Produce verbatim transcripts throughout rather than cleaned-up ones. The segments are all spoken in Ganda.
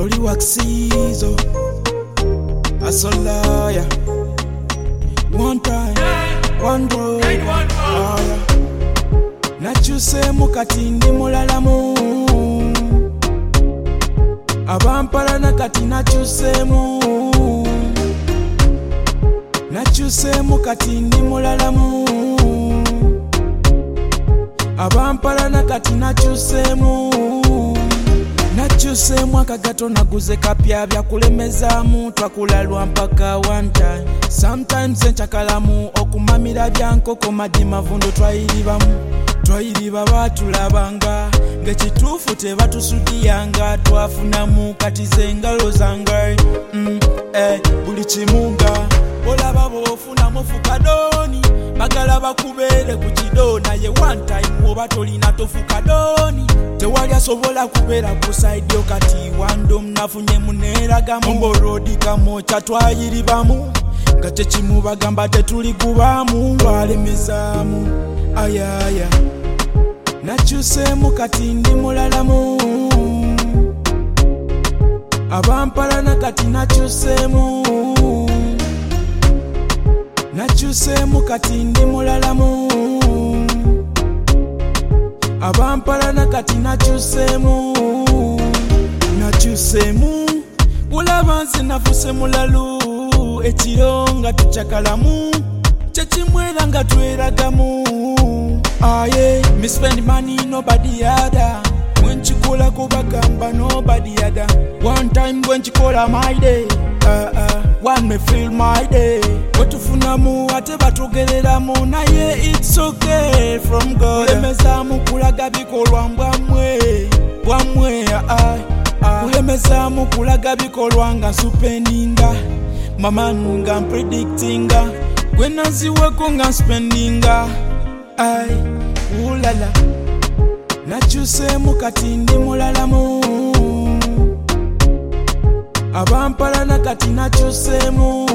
Oli waxizo asolaya. One time, one road. Aya. Nachuse mukati ndi mulalamu. Abampala nakati nachusemu. Nachusemu kati ndi mulalamu. Abampala nakati nachusemu. Nachusemu akagato naguze kapya bya kulemezamu twakulalwa mpaka one time. Sometimes enchakalamu okumamira byankoko madi mavundo twayiribamu. Twayiriba batulabanga ngekituufu tebatusudiyanga twafunamu kati zengalo zange. mm, eh, buli kimunga olaba bw'ofunamu fukadoni bagala bakubeere ku kidona ye one time oba tolina tofukadoni tewali asobola kubeera ku side yo kati wando mnafunye muneeragamu mborodi kamocha twayiribamu nga kyekimu bagamba tetuligubamu lwalemezaamu ayaya. Nachusemu kati ndi mulalamu. Abampala nakati nachusemu. Nachusemu kati ndi mulalamu. Abampala nakati nachusemu. Nachusemu ulaba nze nafuse mulalu ekiro nga tukyakalamu kyekimwera nga tweragamu. Ah yeah, me spend money nobody other. When chikola ko bagamba nobody other. One time when chikola my day, uh uh, one me feel my day. Wetufunamu ate batogereramu naye it's okay from God. Ulemezamu kulaga bikolwa mbwamwe, bwamwe ah ah. Ulemezamu kulaga bikolwa nga spendinga, mama nga predictinga. When naziweko nga spendinga. Ay, ulala. Nachusemu kati ndi mulalamu. Abampala nakati nachusemu.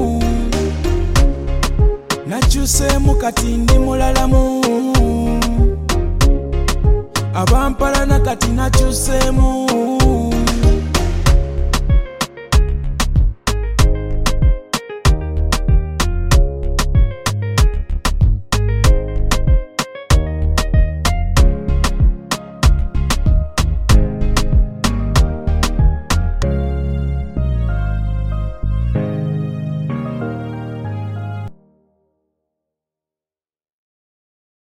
Nachusemu kati ndi mulalamu. Abampala nakati nachusemu.